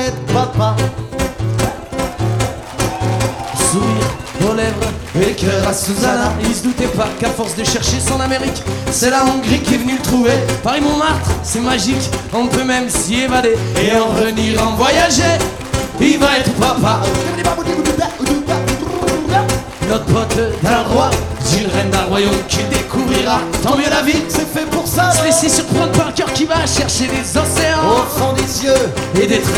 être papa. Sourire aux lèvres et cœur à Susanna. Il se doutait pas qu'à force de chercher son Amérique, c'est la Hongrie qui est venue le trouver. Paris-Montmartre, c'est magique, on peut même s'y évader et en revenir en voyager. Il va être papa. Notre pote d'un roi, d'une reine d'un royaume qu'il découvrira. Tant mieux la vie, C'est fait pour ça, se laisser surprendre par un cœur qui va chercher des océans au fond des yeux et des traits